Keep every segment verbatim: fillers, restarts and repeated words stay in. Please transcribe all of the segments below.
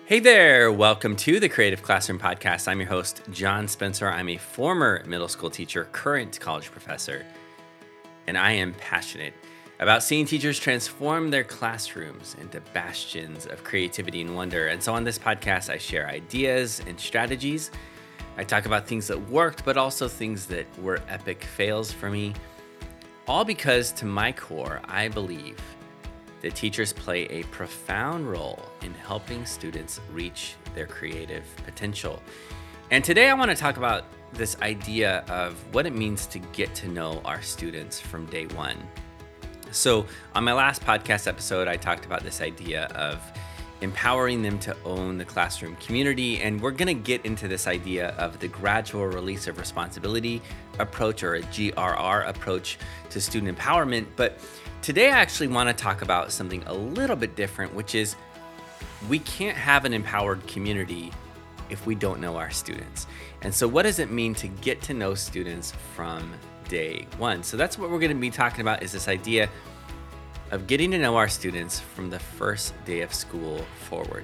Hey there, welcome to the Creative Classroom Podcast. I'm your host, John Spencer. I'm a former middle school teacher, current college professor, and I am passionate about seeing teachers transform their classrooms into bastions of creativity and wonder. And so on this podcast, I share ideas and strategies. I talk about things that worked, but also things that were epic fails for me. All because, to my core, I believe that teachers play a profound role in helping students reach their creative potential. And today I want to talk about this idea of what it means to get to know our students from day one. So on my last podcast episode, I talked about this idea of empowering them to own the classroom community. And we're going to get into this idea of the gradual release of responsibility approach, or a G R R approach to student empowerment. But today I actually want to talk about something a little bit different, which is we can't have an empowered community if we don't know our students. And so what does it mean to get to know students from day one? So that's what we're going to be talking about, is this idea of getting to know our students from the first day of school forward.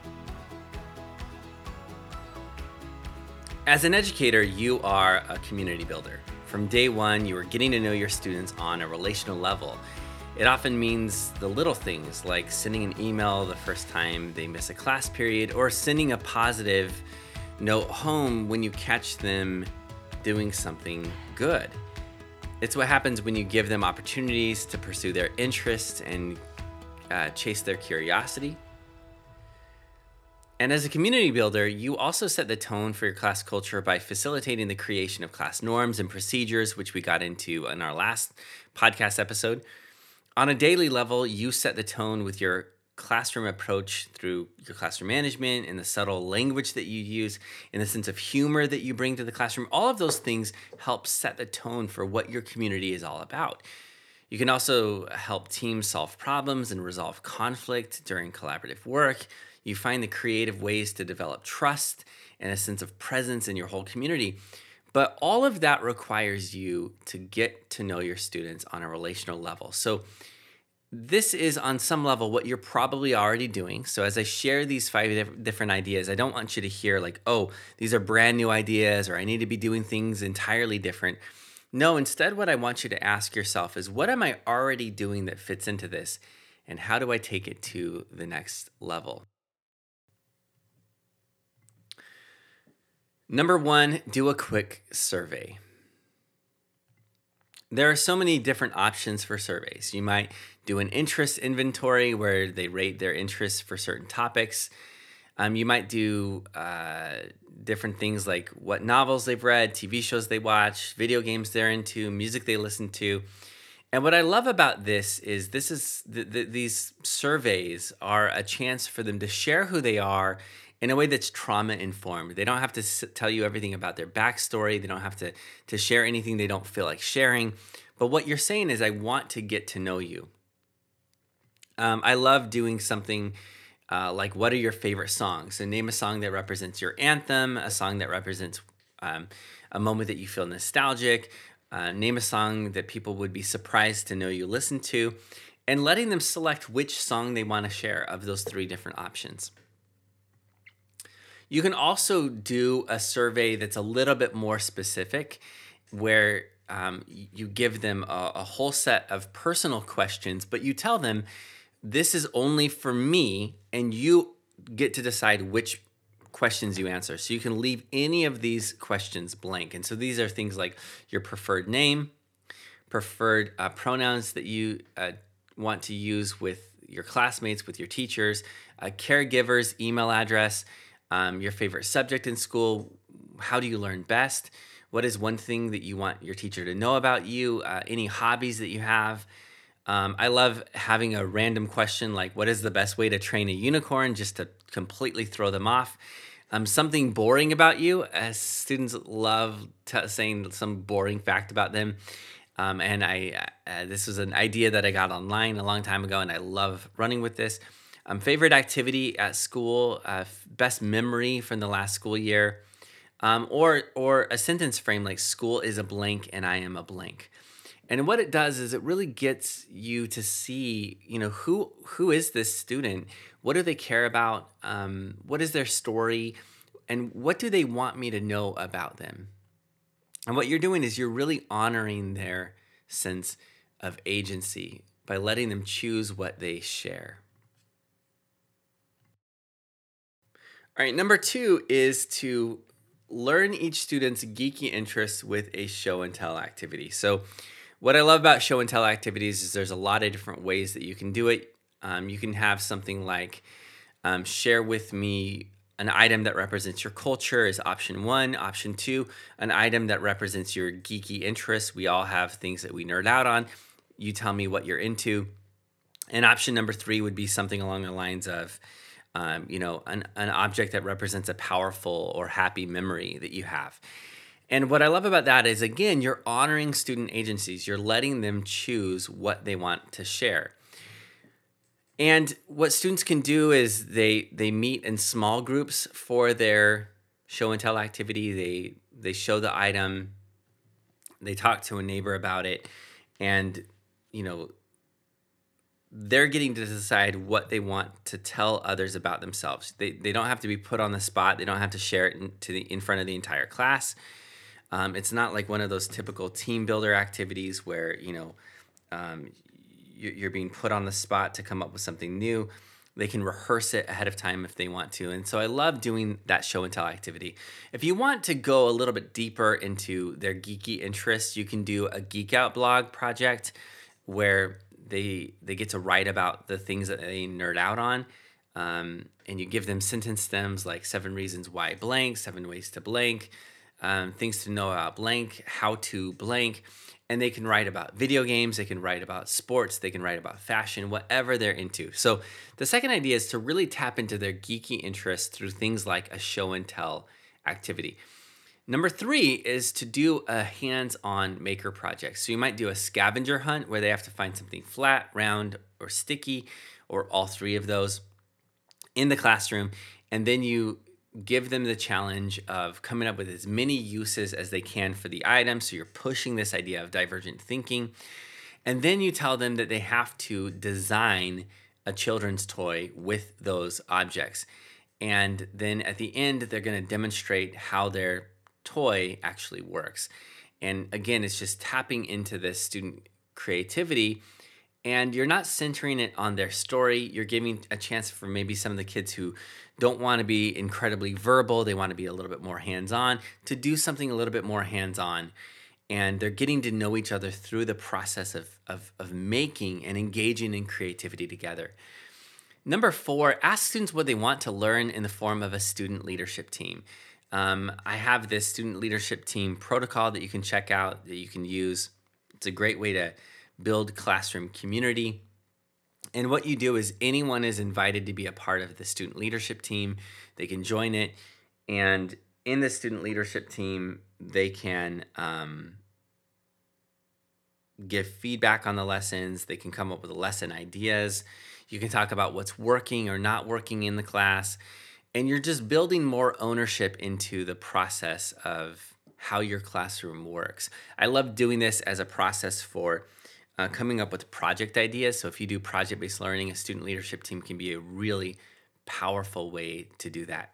As an educator, you are a community builder. From day one, you are getting to know your students on a relational level. It often means the little things like sending an email the first time they miss a class period, or sending a positive note home when you catch them doing something good. It's what happens when you give them opportunities to pursue their interests and uh, chase their curiosity. And as a community builder, you also set the tone for your class culture by facilitating the creation of class norms and procedures, which we got into in our last podcast episode. On a daily level, you set the tone with your classroom approach through your classroom management and the subtle language that you use, and the sense of humor that you bring to the classroom. All of those things help set the tone for what your community is all about. You can also help teams solve problems and resolve conflict during collaborative work. You find the creative ways to develop trust and a sense of presence in your whole community. But all of that requires you to get to know your students on a relational level. So this is on some level what you're probably already doing. So as I share these five different ideas, I don't want you to hear like, oh, these are brand new ideas, or I need to be doing things entirely different. No, instead, what I want you to ask yourself is, what am I already doing that fits into this? And how do I take it to the next level? Number one, do a quick survey. There are so many different options for surveys. You might do an interest inventory where they rate their interests for certain topics. Um, you might do uh, different things like what novels they've read, T V shows they watch, video games they're into, music they listen to. And what I love about this is this is th- th- these surveys are a chance for them to share who they are in a way that's trauma-informed. They don't have to s- tell you everything about their backstory. They don't have to, to share anything they don't feel like sharing. But what you're saying is, I want to get to know you. Um, I love doing something uh, like, what are your favorite songs? So name a song that represents your anthem, a song that represents um, a moment that you feel nostalgic. Uh, name a song that people would be surprised to know you listen to, and letting them select which song they want to share of those three different options. You can also do a survey that's a little bit more specific, where um, you give them a, a whole set of personal questions, but you tell them, this is only for me, and you get to decide which questions you answer. So you can leave any of these questions blank. And so these are things like your preferred name, preferred uh, pronouns that you uh, want to use with your classmates, with your teachers, uh, caregivers, email address, Um, your favorite subject in school, how do you learn best, what is one thing that you want your teacher to know about you, uh, any hobbies that you have. Um, I love having a random question like, what is the best way to train a unicorn, just to completely throw them off. Um, something boring about you, as students love t- saying some boring fact about them. Um, and I, uh, this was an idea that I got online a long time ago, and I love running with this. Um, favorite activity at school, uh, best memory from the last school year, um, or or a sentence frame like, school is a blank and I am a blank. And what it does is it really gets you to see, you know, who who is this student? What do they care about? Um, what is their story? And what do they want me to know about them? And what you're doing is you're really honoring their sense of agency by letting them choose what they share. All right, number two is to learn each student's geeky interests with a show and tell activity. So what I love about show and tell activities is there's a lot of different ways that you can do it. Um, you can have something like um, share with me an item that represents your culture is option one. Option two, an item that represents your geeky interests. We all have things that we nerd out on. You tell me what you're into. And option number three would be something along the lines of, um, you know, an, an object that represents a powerful or happy memory that you have. And what I love about that is, again, you're honoring student agencies. You're letting them choose what they want to share. And what students can do is they they meet in small groups for their show and tell activity. They they show the item, they talk to a neighbor about it, and you know, they're getting to decide what they want to tell others about themselves. They they don't have to be put on the spot. They don't have to share it in, to the in front of the entire class. Um, it's not like one of those typical team builder activities where, you know, um, you're being put on the spot to come up with something new. They can rehearse it ahead of time if they want to. And so I love doing that show and tell activity. If you want to go a little bit deeper into their geeky interests, you can do a Geek Out blog project where they they get to write about the things that they nerd out on. Um, and you give them sentence stems like seven reasons why blank, seven ways to blank, um, things to know about blank, how to blank. And they can write about video games, they can write about sports, they can write about fashion, whatever they're into. So the second idea is to really tap into their geeky interests through things like a show and tell activity. Number three is to do a hands-on maker project. So you might do a scavenger hunt where they have to find something flat, round, or sticky, or all three of those in the classroom. And then you give them the challenge of coming up with as many uses as they can for the item. So you're pushing this idea of divergent thinking. And then you tell them that they have to design a children's toy with those objects. And then at the end, they're going to demonstrate how their toy actually works. And again, it's just tapping into this student creativity. And you're not centering it on their story. You're giving a chance for maybe some of the kids who don't want to be incredibly verbal, they want to be a little bit more hands-on, to do something a little bit more hands-on. And they're getting to know each other through the process of, of, of making and engaging in creativity together. Number four, ask students what they want to learn in the form of a student leadership team. Um, I have this student leadership team protocol that you can check out, that you can use. It's a great way to build classroom community. And what you do is anyone is invited to be a part of the student leadership team. They can join it. And in the student leadership team, they can um, give feedback on the lessons. They can come up with lesson ideas. You can talk about what's working or not working in the class. And you're just building more ownership into the process of how your classroom works. I love doing this as a process for Uh, coming up with project ideas. So if you do project-based learning, a student leadership team can be a really powerful way to do that.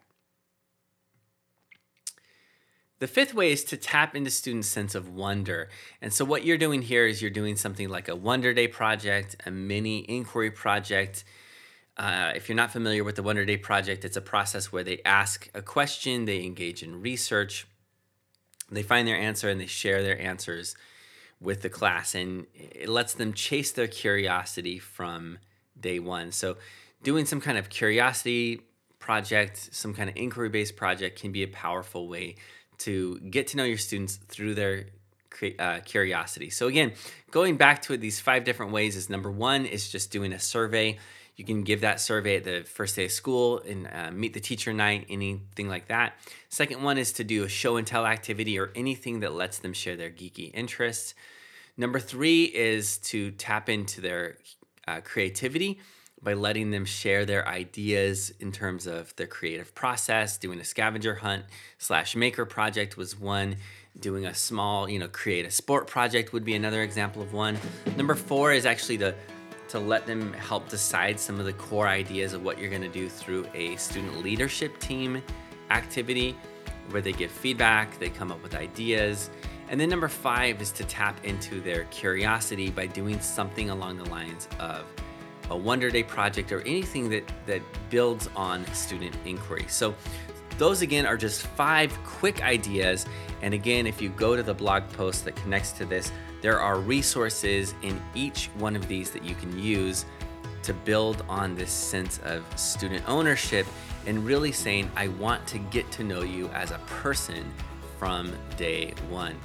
The fifth way is to tap into students' sense of wonder. And so what you're doing here is you're doing something like a Wonder Day project, a mini inquiry project. Uh, if you're not familiar with the Wonder Day project, it's a process where they ask a question, they engage in research, they find their answer, and they share their answers with the class, and it lets them chase their curiosity from day one. So doing some kind of curiosity project, some kind of inquiry-based project can be a powerful way to get to know your students through their uh, curiosity. So again, going back to it, these five different ways is number one is just doing a survey. You can give that survey at the first day of school and uh, meet the teacher night, anything like that. Second one is to do a show and tell activity or anything that lets them share their geeky interests. Number three is to tap into their uh, creativity by letting them share their ideas in terms of their creative process. Doing a scavenger hunt slash maker project was one. Doing a small, you know, create a sport project would be another example of one. Number four is actually to, to let them help decide some of the core ideas of what you're gonna do through a student leadership team activity, where they give feedback, they come up with ideas. And then number five is to tap into their curiosity by doing something along the lines of a Wonder Day project or anything that, that builds on student inquiry. So those again are just five quick ideas. And again, if you go to the blog post that connects to this, there are resources in each one of these that you can use to build on this sense of student ownership and really saying, I want to get to know you as a person from day one.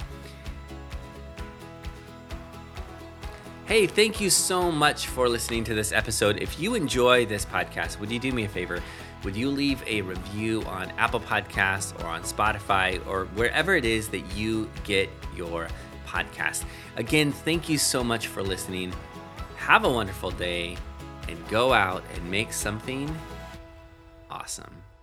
Hey, thank you so much for listening to this episode. If you enjoy this podcast, would you do me a favor? Would you leave a review on Apple Podcasts or on Spotify or wherever it is that you get your podcast? Again, thank you so much for listening. Have a wonderful day and go out and make something awesome.